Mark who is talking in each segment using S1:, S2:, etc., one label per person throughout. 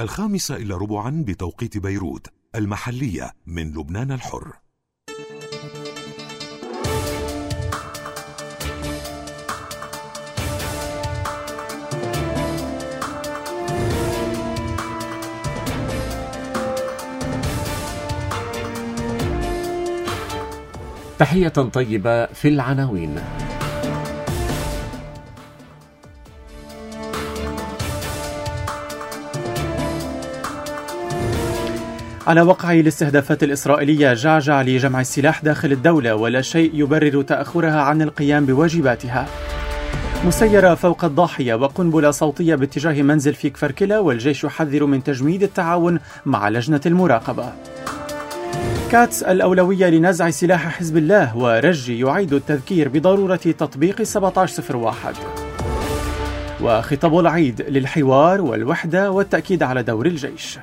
S1: 5:15 بتوقيت بيروت المحلية من لبنان الحر.
S2: تحية طيبة في العناوين.
S3: على وقع الاستهدافات الإسرائيلية جعجع لجمع السلاح داخل الدولة، ولا شيء يبرر تأخرها عن القيام بواجباتها. مسيرة فوق الضاحية وقنبلة صوتية باتجاه منزل في كفر كلا، والجيش يحذر من تجميد التعاون مع لجنة المراقبة. كاتس الأولوية لنزع سلاح حزب الله، ورجي يعيد التذكير بضرورة تطبيق 1701. وخطاب العيد للحوار والوحدة والتأكيد على دور الجيش.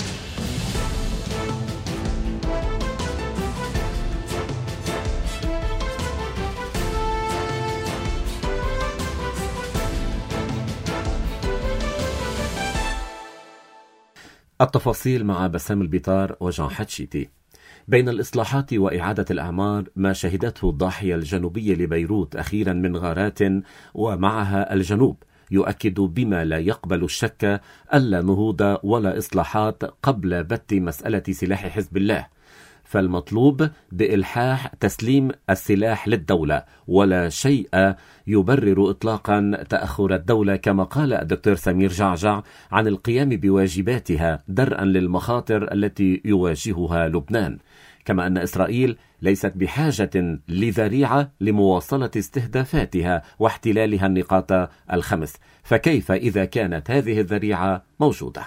S2: التفاصيل مع بسام البيطار وجان حتشيتي. بين الإصلاحات وإعادة الأعمار ما شهدته الضاحية الجنوبية لبيروت أخيرا من غارات ومعها الجنوب يؤكد بما لا يقبل الشك ألا نهوض ولا إصلاحات قبل بت مسألة سلاح حزب الله، فالمطلوب بإلحاح تسليم السلاح للدولة، ولا شيء يبرر إطلاقا تأخر الدولة كما قال الدكتور سمير جعجع عن القيام بواجباتها درءا للمخاطر التي يواجهها لبنان، كما أن إسرائيل ليست بحاجة لذريعة لمواصلة استهدافاتها واحتلالها النقاط الخمس، فكيف إذا كانت هذه الذريعة موجودة؟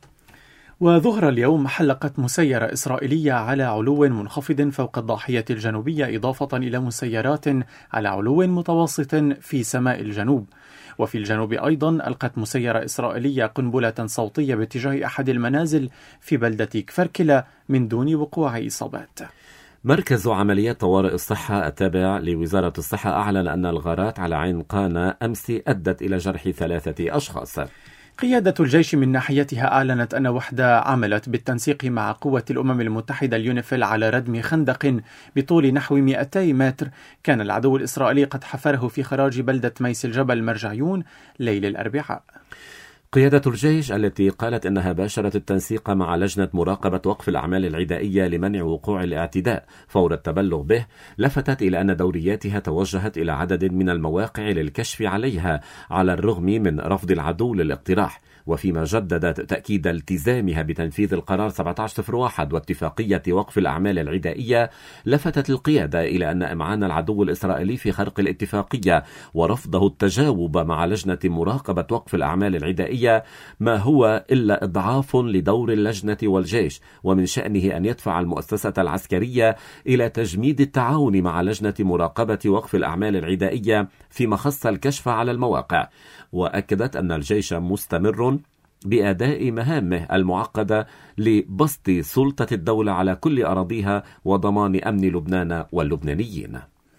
S3: وظهر اليوم حلقت مسيرة إسرائيلية على علو منخفض فوق الضاحية الجنوبية، إضافة إلى مسيرات على علو متوسط في سماء الجنوب. وفي الجنوب أيضا ألقت مسيرة إسرائيلية قنبلة صوتية باتجاه أحد المنازل في بلدة كفر كلا من دون وقوع إصابات.
S2: مركز عمليات طوارئ الصحة التابع لوزارة الصحة أعلن أن الغارات على عين قانا أمس أدت إلى جرح 3 أشخاص.
S3: قيادة الجيش من ناحيتها أعلنت أن وحدة عملت بالتنسيق مع قوة الأمم المتحدة اليونيفيل على ردم خندق بطول نحو 200 متر كان العدو الإسرائيلي قد حفره في خراج بلدة ميس الجبل مرجعيون ليل الأربعاء.
S2: قيادة الجيش التي قالت أنها باشرت التنسيق مع لجنة مراقبة وقف الأعمال العدائية لمنع وقوع الاعتداء فور التبلغ به، لفتت إلى أن دورياتها توجهت إلى عدد من المواقع للكشف عليها على الرغم من رفض العدو للاقتراح، وفيما جددت تأكيد التزامها بتنفيذ القرار 1701 واتفاقية وقف الأعمال العدائية، لفتت القيادة إلى أن إمعان العدو الإسرائيلي في خرق الاتفاقية ورفضه التجاوب مع لجنة مراقبة وقف الأعمال العدائية ما هو إلا إضعاف لدور اللجنة والجيش، ومن شأنه أن يدفع المؤسسة العسكرية إلى تجميد التعاون مع لجنة مراقبة وقف الأعمال العدائية فيما خص الكشف على المواقع. وأكدت أن الجيش مستمر بأداء مهامه المعقدة لبسط سلطة الدولة على كل أراضيها وضمان أمن لبنان واللبنانيين.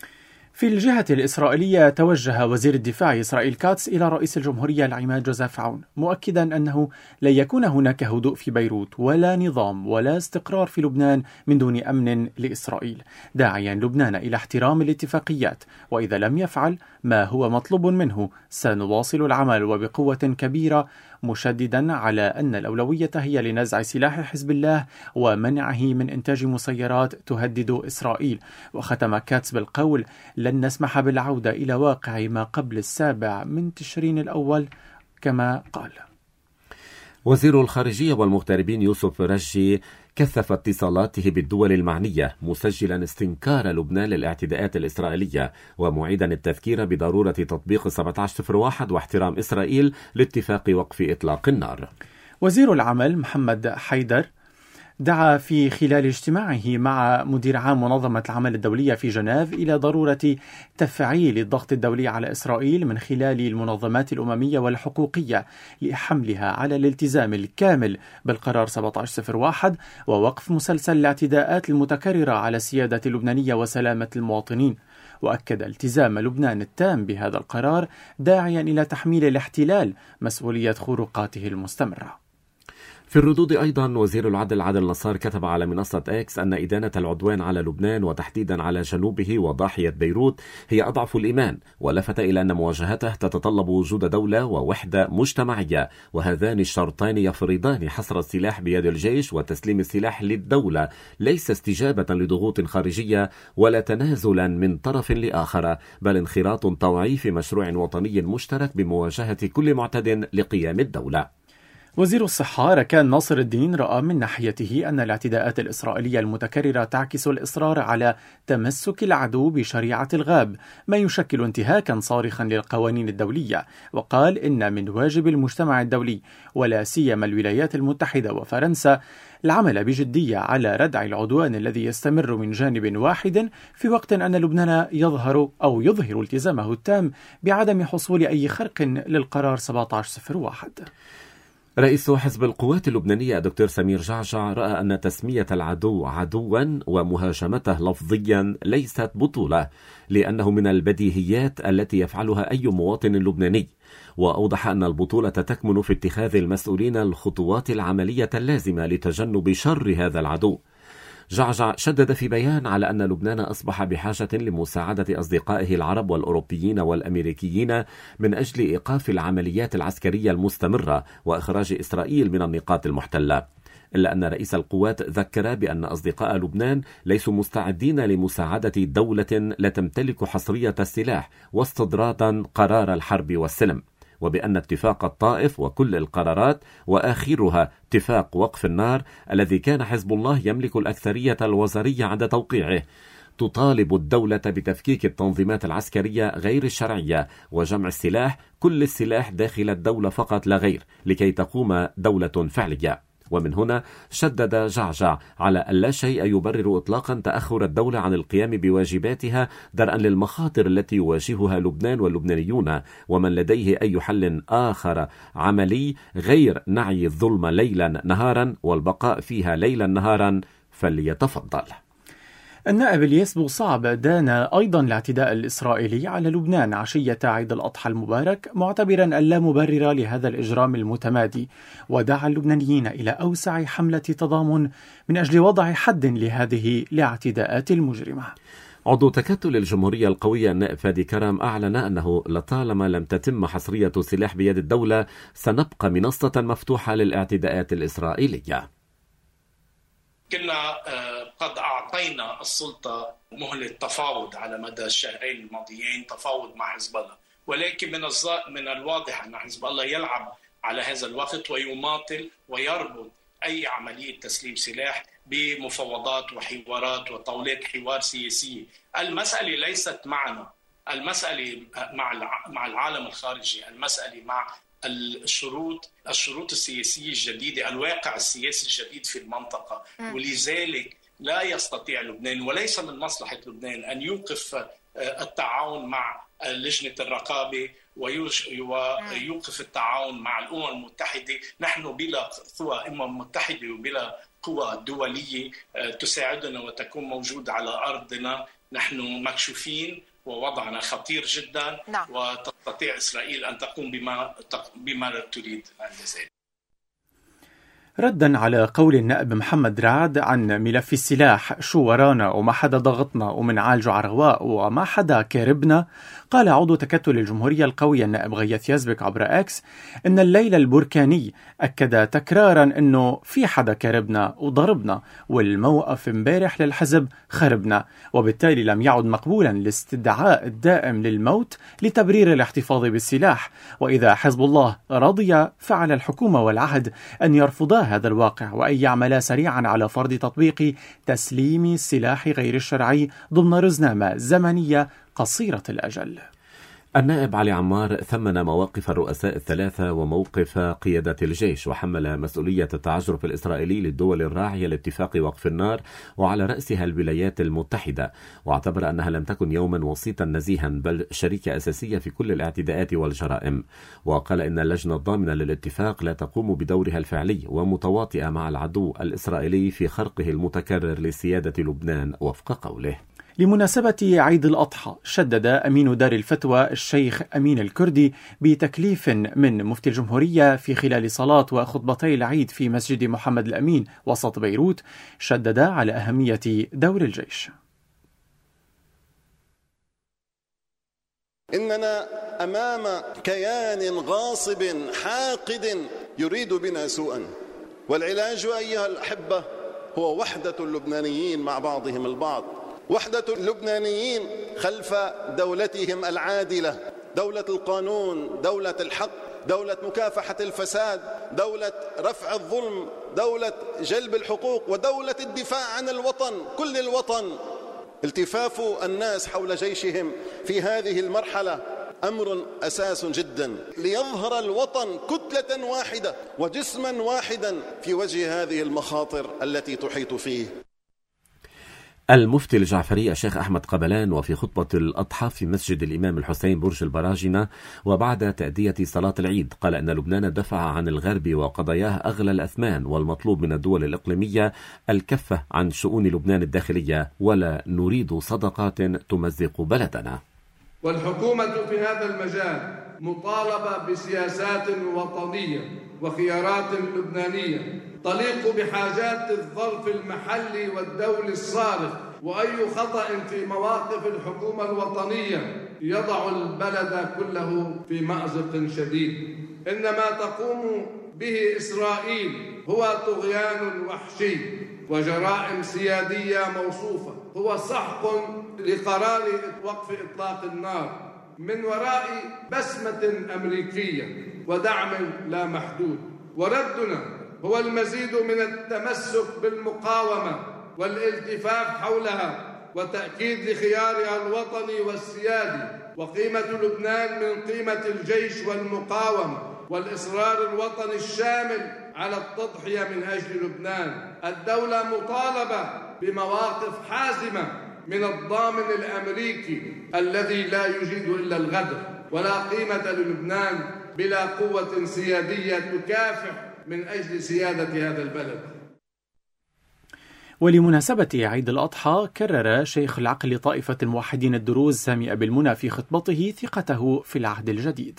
S3: في الجهة الإسرائيلية توجه وزير الدفاع إسرائيل كاتس إلى رئيس الجمهورية العماد جوزيف عون مؤكدا أنه لن يكون هناك هدوء في بيروت ولا نظام ولا استقرار في لبنان من دون أمن لإسرائيل، داعيا لبنان إلى احترام الاتفاقيات، وإذا لم يفعل ما هو مطلوب منه سنواصل العمل وبقوة كبيرة، مشددا على أن الأولوية هي لنزع سلاح حزب الله ومنعه من إنتاج مسيرات تهدد إسرائيل. وختم كاتس بالقول: لن نسمح بالعودة إلى واقع ما قبل 7 تشرين الأول كما قال.
S2: وزير الخارجية والمغتربين يوسف رجي كثف اتصالاته بالدول المعنية، مسجلا استنكار لبنان للاعتداءات الإسرائيلية ومعيدا التذكير بضرورة تطبيق 1701 واحترام إسرائيل لاتفاق وقف إطلاق النار.
S3: وزير العمل محمد حيدر دعا في خلال اجتماعه مع مدير عام منظمة العمل الدولية في جنيف إلى ضرورة تفعيل الضغط الدولي على إسرائيل من خلال المنظمات الأممية والحقوقية لحملها على الالتزام الكامل بالقرار 1701 ووقف مسلسل الاعتداءات المتكررة على السيادة اللبنانية وسلامة المواطنين. وأكد التزام لبنان التام بهذا القرار، داعيا إلى تحميل الاحتلال مسؤولية خروقاته المستمرة.
S2: في الردود أيضا وزير العدل عادل نصار كتب على منصة إكس أن إدانة العدوان على لبنان وتحديدا على جنوبه وضاحية بيروت هي أضعف الإيمان، ولفت إلى أن مواجهته تتطلب وجود دولة ووحدة مجتمعية، وهذان الشرطان يفرضان حصر السلاح بيد الجيش وتسليم السلاح للدولة، ليس استجابة لضغوط خارجية ولا تنازلا من طرف لآخر، بل انخراط طوعي في مشروع وطني مشترك بمواجهة كل معتد لقيام الدولة.
S3: وزير الصحة ركان ناصر الدين رأى من ناحيته أن الاعتداءات الإسرائيلية المتكررة تعكس الإصرار على تمسك العدو بشريعة الغاب، ما يشكل انتهاكا صارخا للقوانين الدولية، وقال إن من واجب المجتمع الدولي ولا سيما الولايات المتحدة وفرنسا العمل بجدية على ردع العدوان الذي يستمر من جانب واحد، في وقت أن لبنان يظهر التزامه التام بعدم حصول أي خرق للقرار 1701.
S2: رئيس حزب القوات اللبنانية الدكتور سمير جعجع رأى أن تسمية العدو عدوا ومهاجمته لفظيا ليست بطولة، لأنه من البديهيات التي يفعلها أي مواطن لبناني، وأوضح أن البطولة تكمن في اتخاذ المسؤولين الخطوات العملية اللازمة لتجنب شر هذا العدو. جعجع شدد في بيان على أن لبنان أصبح بحاجة لمساعدة أصدقائه العرب والأوروبيين والأمريكيين من أجل إيقاف العمليات العسكرية المستمرة وإخراج إسرائيل من النقاط المحتلة، إلا أن رئيس القوات ذكر بأن أصدقاء لبنان ليسوا مستعدين لمساعدة دولة لا تمتلك حصرية السلاح واستضرادا قرار الحرب والسلم، وبأن اتفاق الطائف وكل القرارات وآخرها اتفاق وقف النار الذي كان حزب الله يملك الأكثرية الوزارية عند توقيعه تطالب الدولة بتفكيك التنظيمات العسكرية غير الشرعية وجمع السلاح، كل السلاح داخل الدولة فقط لا غير، لكي تقوم دولة فعلية. ومن هنا شدد جعجع على أن لا شيء يبرر إطلاقا تأخر الدولة عن القيام بواجباتها درءا للمخاطر التي يواجهها لبنان واللبنانيون، ومن لديه أي حل آخر عملي غير نعي الظلم ليلا نهارا والبقاء فيها ليلا نهارا فليتفضل.
S3: النائب الياس بوصعب دان أيضا الاعتداء الإسرائيلي على لبنان عشية عيد الأضحى المبارك، معتبرا أن لا مبرر لهذا الإجرام المتمادي، ودعا اللبنانيين إلى أوسع حملة تضامن من أجل وضع حد لهذه الاعتداءات المجرمة.
S2: عضو تكتل الجمهورية القوية النائب فادي كرم أعلن أنه لطالما لم تتم حصرية سلاح بيد الدولة سنبقى منصة مفتوحة للاعتداءات الإسرائيلية.
S4: كنا قد أعطينا السلطة مهلة تفاوض على مدى الشهرين الماضيين، تفاوض مع حزب الله، ولكن من الواضح أن حزب الله يلعب على هذا الوقت ويماطل ويربط أي عملية تسليم سلاح بمفاوضات وحوارات وطاولات حوار سياسية. المسألة ليست معنا، المسألة مع العالم الخارجي، المسألة مع الشروط السياسية الجديدة، الواقع السياسي الجديد في المنطقة. ولذلك لا يستطيع لبنان وليس من مصلحة لبنان أن يوقف التعاون مع لجنة الرقابة ويوقف التعاون مع الأمم المتحدة. نحن بلا قوى أمم متحدة وبلا قوى دولية تساعدنا وتكون موجودة على أرضنا، نحن مكشوفين ووضعنا خطير جدا. نعم. وتستطيع إسرائيل أن تقوم بما تريد عند ذلك.
S3: ردا على قول النائب محمد رعد عن ملف السلاح، شو ورانا وما حدا ضغطنا ومنعالجه على رواق وما حدا كاربنا، قال عضو تكتل الجمهورية القوية النائب غيث يزبك عبر اكس ان الليل البركاني اكد تكرارا انه في حدا كاربنا وضربنا، والموقف امبارح للحزب خربنا، وبالتالي لم يعد مقبولا الاستدعاء الدائم للموت لتبرير الاحتفاظ بالسلاح، واذا حزب الله رضي فعلى الحكومة والعهد ان يرفضا هذا الواقع وأن يعمل سريعا على فرض تطبيق تسليم السلاح غير الشرعي ضمن رزنامة زمنية قصيرة الأجل.
S2: النائب علي عمار ثمن مواقف الرؤساء الثلاثة وموقف قيادة الجيش، وحمل مسؤولية التعجرف الإسرائيلي للدول الراعية لاتفاق وقف النار وعلى رأسها الولايات المتحدة، واعتبر أنها لم تكن يوما وسيطا نزيها بل شريكة أساسية في كل الاعتداءات والجرائم، وقال إن اللجنة الضامنة للاتفاق لا تقوم بدورها الفعلي ومتواطئة مع العدو الإسرائيلي في خرقه المتكرر لسيادة لبنان وفق قوله.
S3: لمناسبة عيد الأضحى شدد أمين دار الفتوى الشيخ أمين الكردي بتكليف من مفتي الجمهورية في خلال صلاة وخطبتي العيد في مسجد محمد الأمين وسط بيروت، شدد على أهمية دور الجيش.
S5: إننا أمام كيان غاصب حاقد يريد بنا سوءا، والعلاج أيها الأحبة هو وحدة اللبنانيين مع بعضهم البعض، وحدة اللبنانيين خلف دولتهم العادلة، دولة القانون، دولة الحق، دولة مكافحة الفساد، دولة رفع الظلم، دولة جلب الحقوق، ودولة الدفاع عن الوطن، كل الوطن. التفاف الناس حول جيشهم في هذه المرحلة أمر أساس جدا ليظهر الوطن كتلة واحدة وجسما واحدا في وجه هذه المخاطر التي تحيط فيه.
S2: المفتي الجعفري الشيخ أحمد قبلان وفي خطبة الأضحى في مسجد الإمام الحسين برج البراجنة وبعد تأدية صلاة العيد قال أن لبنان دفع عن الغرب وقضاياه أغلى الأثمان، والمطلوب من الدول الإقليمية الكفة عن شؤون لبنان الداخلية، ولا نريد صدقات تمزق بلدنا.
S6: والحكومة في هذا المجال مطالبة بسياسات وطنية وخيارات لبنانية تليق بحاجات الظرف المحلي والدولي الصارخ، وأي خطأ في مواقف الحكومة الوطنية يضع البلد كله في مأزق شديد. إن ما تقوم به إسرائيل هو طغيان وحشي وجرائم سيادية موصوفة، هو سحق لقرار وقف إطلاق النار من وراء بسمة أمريكية ودعم لا محدود، وردنا هو المزيد من التمسك بالمقاومة والالتفاف حولها وتأكيد لخيارها الوطني والسيادي، وقيمة لبنان من قيمة الجيش والمقاومة والإصرار الوطني الشامل على التضحية من أجل لبنان. الدولة مطالبة بمواقف حازمة من الضامن الأمريكي الذي لا يجيد إلا الغدر، ولا قيمة للبنان بلا قوة سيادية تكافح من أجل سيادة هذا البلد.
S3: ولمناسبة عيد الأضحى كرر شيخ العقل طائفة الموحدين الدروز سامي أبي المنى في خطبته ثقته في العهد الجديد.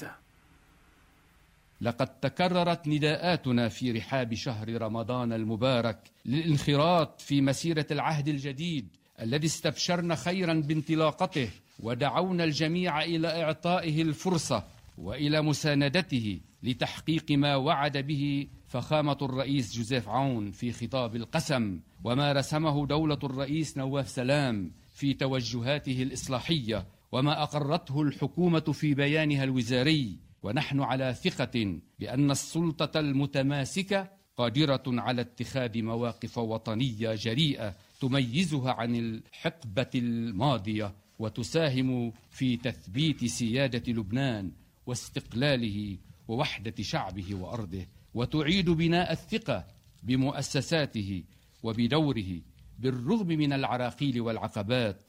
S7: لقد تكررت نداءاتنا في رحاب شهر رمضان المبارك للانخراط في مسيرة العهد الجديد الذي استبشرنا خيرا بانطلاقته، ودعونا الجميع إلى إعطائه الفرصة وإلى مساندته لتحقيق ما وعد به فخامة الرئيس جوزيف عون في خطاب القسم، وما رسمه دولة الرئيس نواف سلام في توجهاته الإصلاحية، وما أقرته الحكومة في بيانها الوزاري. ونحن على ثقة بأن السلطة المتماسكة قادرة على اتخاذ مواقف وطنية جريئة تميزها عن الحقبة الماضية، وتساهم في تثبيت سيادة لبنان واستقلاله ووحدة شعبه وأرضه، وتعيد بناء الثقة بمؤسساته وبدوره بالرغم من العراقيل والعقبات.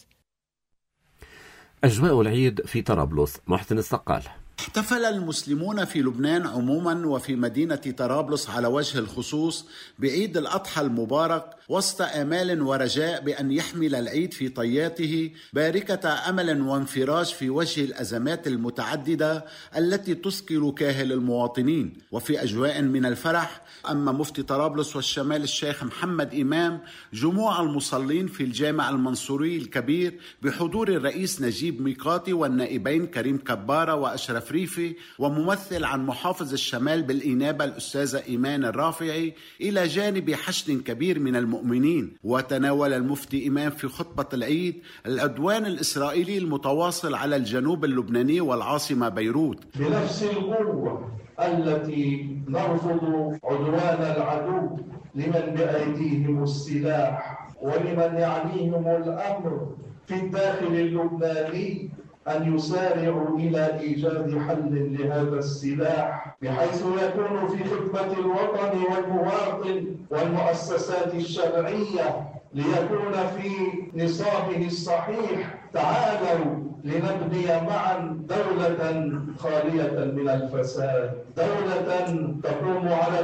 S2: أجواء العيد في طرابلس، محسن السقال.
S8: احتفل المسلمون في لبنان عموما وفي مدينة طرابلس على وجه الخصوص بعيد الأضحى المبارك وسط آمال ورجاء بأن يحمل العيد في طياته باركة أمل وانفراج في وجه الأزمات المتعددة التي تثقل كاهل المواطنين. وفي أجواء من الفرح أما مفتي طرابلس والشمال الشيخ محمد إمام جموع المصلين في الجامع المنصوري الكبير بحضور الرئيس نجيب ميقاتي والنائبين كريم كبارة وأشرف ريفي، وممثل عن محافظ الشمال بالإنابة الأستاذة إيمان الرافعي، إلى جانب حشد كبير من المؤمنين. وتناول المفتي إمام في خطبة العيد العدوان الإسرائيلي المتواصل على الجنوب اللبناني والعاصمة بيروت.
S9: بنفس القوة التي نرفض عدوان العدو لمن بأيديهم السلاح ولمن يعنيهم الأمر في الداخل اللبناني أن يسارعوا إلى إيجاد حل لهذا السلاح بحيث يكون في خدمة الوطن والمواطن والمؤسسات الشرعية ليكون في نصابه الصحيح. تعالوا لنبني معا دولة خالية من الفساد، دولة تقوم على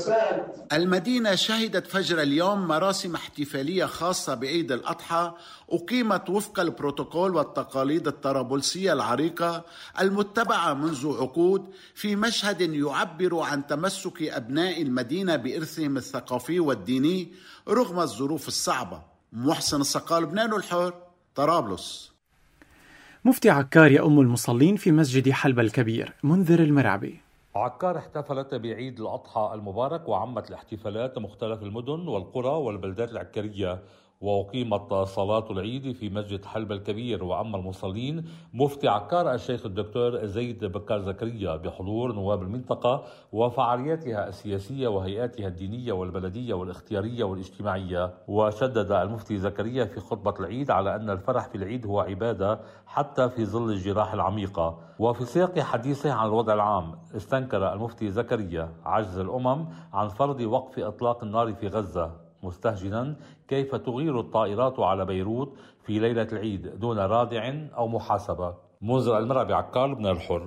S9: المؤسسات.
S8: المدينة شهدت فجر اليوم مراسم احتفالية خاصة بعيد الأضحى أقيمت وفق البروتوكول والتقاليد الطرابلسية العريقة المتبعة منذ عقود في مشهد يعبر عن تمسك أبناء المدينة بإرثهم الثقافي والديني رغم الظروف الصعبة. محسن الصقال، لبنان الحر، طرابلس.
S3: مفتي عكار يؤم المصلين في مسجد حلبة الكبير. منذر المرعبي.
S10: عكار احتفلت بعيد الأضحى المبارك وعمت الاحتفالات مختلف المدن والقرى والبلدات العكارية، وأقيمت صلاة العيد في مسجد حلبة الكبير. وأما المصلين مفتي عكار الشيخ الدكتور زيد بكار زكريا بحضور نواب المنطقة وفعالياتها السياسية وهيئاتها الدينية والبلدية والاختيارية والاجتماعية. وشدد المفتي زكريا في خطبة العيد على أن الفرح في العيد هو عبادة حتى في ظل الجراح العميقة. وفي سياق حديثه عن الوضع العام استنكر المفتي زكريا عجز الأمم عن فرض وقف إطلاق النار في غزة، مستهجنا كيف تغير الطائرات على بيروت في ليلة العيد دون رادع أو محاسبة. منذر المرعبي، عكار، لبنان الحر.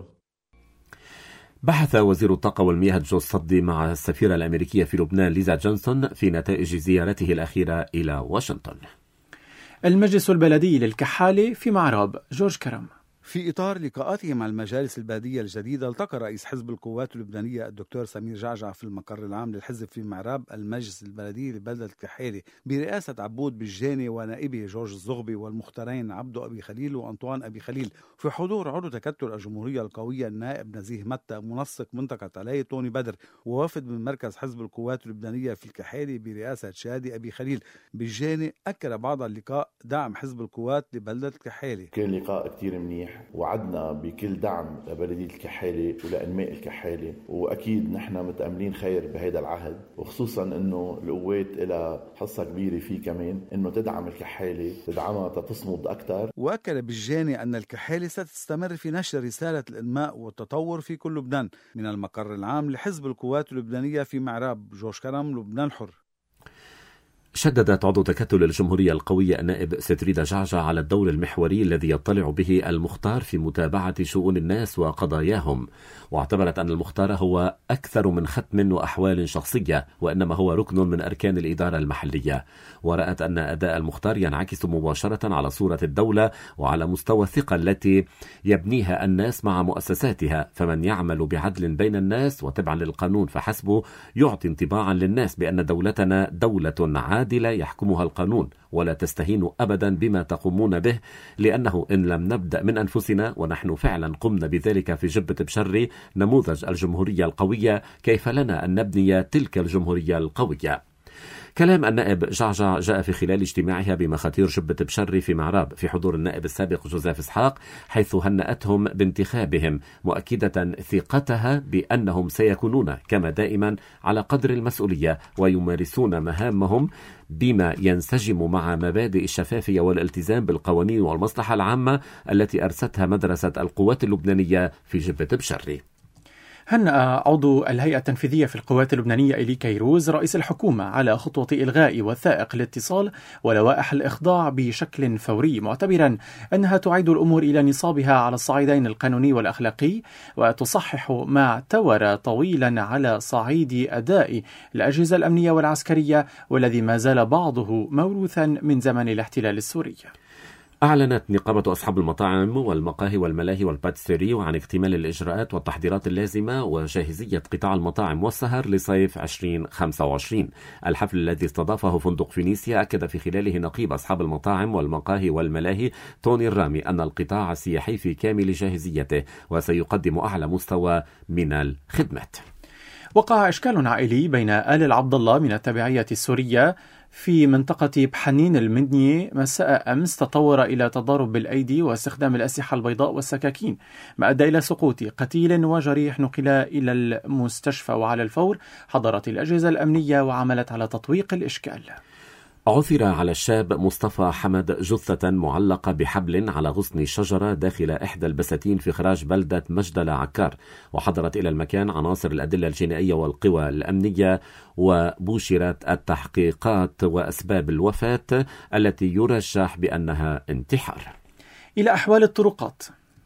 S2: بحث وزير الطاقة والمياه جو الصدي مع السفيرة الأمريكية في لبنان ليزا جونسون في نتائج زيارته الأخيرة إلى واشنطن.
S3: المجلس البلدي للكحالة في معراب. جورج كرم.
S11: في إطار لقاءاته مع المجالس البلدية الجديدة، التقى رئيس حزب القوات اللبنانية الدكتور سمير جعجع في المقر العام للحزب في معراب المجلس البلدي لبلدة الكحالة برئاسة عبود بالجاني ونائبه جورج الزغبي والمختارين عبدو أبي خليل وأنطوان أبي خليل، في حضور عضو تكتل الجمهورية القوية النائب نزيه متى منسق منطقة علي طوني بدر، ووفد من مركز حزب القوات اللبنانية في الكحالة برئاسة شادي أبي خليل. بالجاني أكد بعد اللقاء دعم حزب القوات لبلدة الكحالة.
S12: كان لقاء كتير منيح، وعدنا بكل دعم لبلدية الكحالة ولأنماء الكحالة، وأكيد نحن متأملين خير بهذا العهد، وخصوصا أنه القوات لها حصة كبيرة فيه كمان أنه تدعم الكحالة، تدعمها تصمد أكثر.
S11: وأكد بالجاني أن الكحالة ستستمر في نشر رسالة الإنماء والتطور في كل لبنان. من المقر العام لحزب القوات اللبنانية في معراب، جورج كرم، لبنان الحر.
S2: شددت عضو تكتل الجمهورية القوية النائب ستريدا جعجع على الدور المحوري الذي يطلع به المختار في متابعة شؤون الناس وقضاياهم، واعتبرت أن المختار هو أكثر من ختم وأحوال شخصية، وإنما هو ركن من أركان الإدارة المحلية. ورأت أن أداء المختار ينعكس مباشرة على صورة الدولة وعلى مستوى الثقة التي يبنيها الناس مع مؤسساتها، فمن يعمل بعدل بين الناس وتبعا للقانون فحسبه يعطي انطباعا للناس بأن دولتنا دولة عادلة يحكمها القانون، ولا تستهين أبدا بما تقومون به، لأنه إن لم نبدأ من أنفسنا، ونحن فعلا قمنا بذلك في جبة بشري نموذج الجمهورية القوية، كيف لنا أن نبني تلك الجمهورية القوية؟ كلام النائب جعجع جاء في خلال اجتماعها بمخاتير جبة بشري في معراب في حضور النائب السابق جوزيف إسحاق، حيث هنأتهم بانتخابهم، مؤكدة ثقتها بأنهم سيكونون كما دائما على قدر المسؤولية ويمارسون مهامهم بما ينسجم مع مبادئ الشفافية والالتزام بالقوانين والمصلحة العامة التي أرستها مدرسة القوات اللبنانية في جبة بشري.
S3: هنأ عضو الهيئة التنفيذية في القوات اللبنانية إلي كيروز رئيس الحكومة على خطوة إلغاء وثائق الاتصال ولوائح الإخضاع بشكل فوري، معتبرا أنها تعيد الأمور إلى نصابها على الصعيدين القانوني والأخلاقي، وتصحح ما اعتور طويلا على صعيد أداء الأجهزة الأمنية والعسكرية، والذي ما زال بعضه موروثا من زمن الاحتلال السوري.
S2: أعلنت نقابة أصحاب المطاعم والمقاهي والملاهي والباتسيري عن اكتمال الإجراءات والتحضيرات اللازمة وجاهزية قطاع المطاعم والسهر لصيف 2025. الحفل الذي استضافه فندق فينيسيا أكد في خلاله نقيب أصحاب المطاعم والمقاهي والملاهي توني الرامي أن القطاع السياحي في كامل جاهزيته وسيقدم أعلى مستوى من الخدمات.
S3: وقع إشكال عائلي بين آل العبد الله من التبعية السورية في منطقة بحنين المنية مساء أمس، تطور إلى تضارب بالأيدي واستخدام الأسلحة البيضاء والسكاكين، ما أدى إلى سقوط قتيل وجريح نقل إلى المستشفى، وعلى الفور حضرت الأجهزة الأمنية وعملت على تطويق الإشكال.
S2: عثر على الشاب مصطفى حمد جثة معلقة بحبل على غصن شجرة داخل إحدى البساتين في خراج بلدة مجدلة عكار، وحضرت إلى المكان عناصر الأدلة الجنائية والقوى الأمنية، وبشرت التحقيقات وأسباب الوفاة التي يرجح بأنها انتحار.
S3: إلى أحوال الطرقات.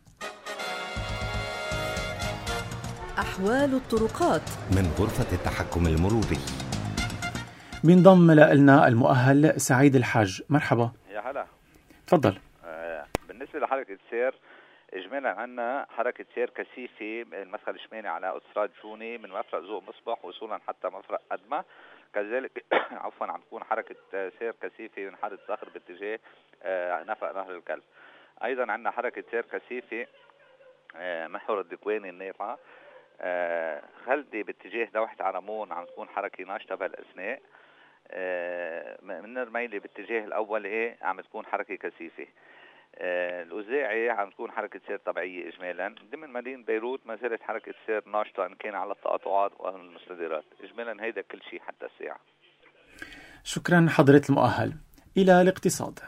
S13: أحوال الطرقات
S1: من غرفة التحكم المروري.
S3: بينضم لنا المؤهل سعيد الحاج. مرحبا.
S14: يا هلا.
S3: تفضل.
S13: بالنسبة لحركة سير، إجمالا عنا حركة سير كثيفة المدخل الشمالي على أوتوستراد جوني من مفرق ذوق مصباح وصولا حتى مفرق أدمى. كذلك عفوا عم تكون حركة سير كثيفة من حارة صخر باتجاه نفق نهر الكلب. أيضا عنا حركة سير كثيفة محور الدكواني النافعة خلدي باتجاه دوحة عرمون عم تكون حركة ناشطة بهالأثناء. من الميلة باتجاه الأول عم تكون حركة كثيفة. الأوزاعي عم تكون حركة سير طبيعية إجمالا. ضمن مدينة بيروت ما زالت حركة سير ناشطة إن كان على التقاطعات والمستديرات. إجمالا هيدا كل شيء حتى الساعة.
S3: شكرا حضرة المؤهل. إلى الاقتصاد.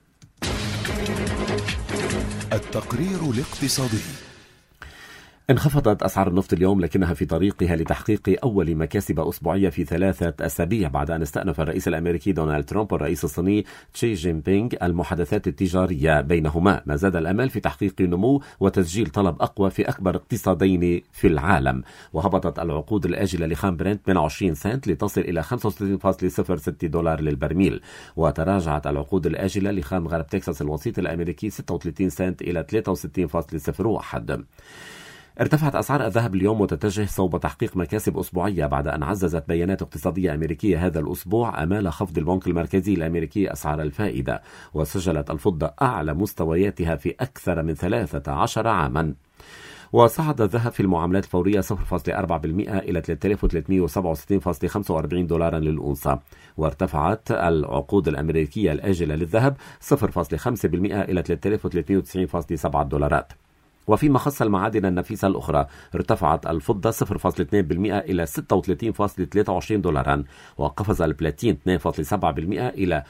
S1: التقرير الاقتصادي.
S2: انخفضت أسعار النفط اليوم لكنها في طريقها لتحقيق أول مكاسب أسبوعية في 3 أسابيع بعد أن استأنف الرئيس الأمريكي دونالد ترامب والرئيس الصيني تشي جين بينغ المحادثات التجارية بينهما، ما زاد الأمل في تحقيق نمو وتسجيل طلب أقوى في أكبر اقتصادين في العالم. وهبطت العقود الآجلة لخام برنت من 20 سنت لتصل إلى 35.06 دولار للبرميل، وتراجعت العقود الآجلة لخام غرب تكساس الوسيط الأمريكي 36 سنت إلى 63.01. ارتفعت أسعار الذهب اليوم وتتجه صوب تحقيق مكاسب أسبوعية بعد أن عززت بيانات اقتصادية أمريكية هذا الأسبوع أمال خفض البنك المركزي الأمريكي أسعار الفائدة. وسجلت الفضة أعلى مستوياتها في أكثر من 13 عاما. وصعد الذهب في المعاملات الفورية 0.4% إلى 3367.45 دولارا للأونصة. وارتفعت العقود الأمريكية الآجلة للذهب 0.5% إلى 3390.7 دولارات. وفيما خص المعادن النفيسة الأخرى ارتفعت الفضة 0.2% إلى 36.23 دولارا، وقفز البلاتين 2.7% إلى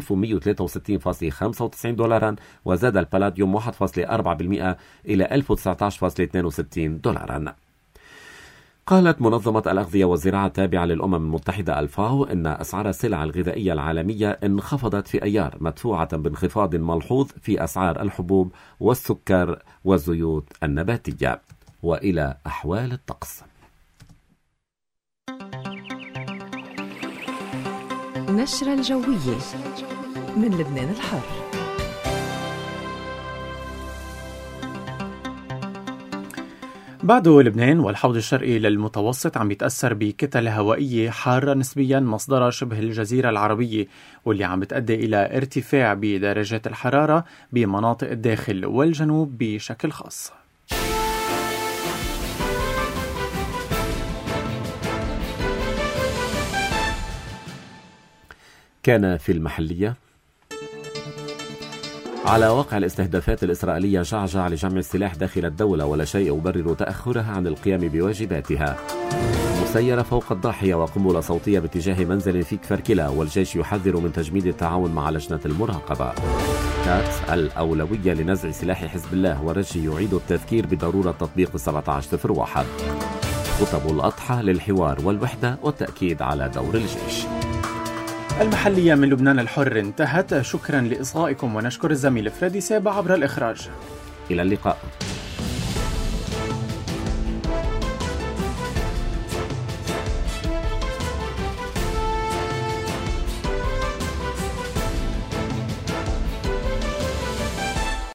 S2: 1163.95 دولارا، وزاد البلاديوم 1.4% إلى 1019.62 دولارا. قالت منظمة الأغذية والزراعة التابعة للأمم المتحدة الفاو إن أسعار السلع الغذائية العالمية انخفضت في أيار مدفوعة بانخفاض ملحوظ في أسعار الحبوب والسكر والزيوت النباتية. وإلى أحوال الطقس.
S14: نشرة الجوية من لبنان الحر.
S3: بعد لبنان والحوض الشرقي للمتوسط عم يتأثر بكتل هوائية حارة نسبيا مصدرها شبه الجزيرة العربية، واللي عم بتؤدي إلى ارتفاع بدرجات الحرارة بمناطق الداخل والجنوب بشكل خاص.
S2: كان في المحلية على واقع الاستهدافات الإسرائيلية جعجع لجمع السلاح داخل الدولة، ولا شيء يبرر تأخرها عن القيام بواجباتها. مسيرة فوق الضاحية وقنبلة صوتية باتجاه منزل في كفر كلا، والجيش يحذر من تجميد التعاون مع لجنة المراقبة. كاتس الأولوية لنزع سلاح حزب الله، ورجي يعيد التذكير بضرورة تطبيق 1701. خطب الأضحى للحوار والوحدة والتأكيد على دور الجيش.
S3: المحلية من لبنان الحر انتهت. شكرا لإصغائكم، ونشكر الزميل فريدي سابا عبر الإخراج.
S2: إلى اللقاء.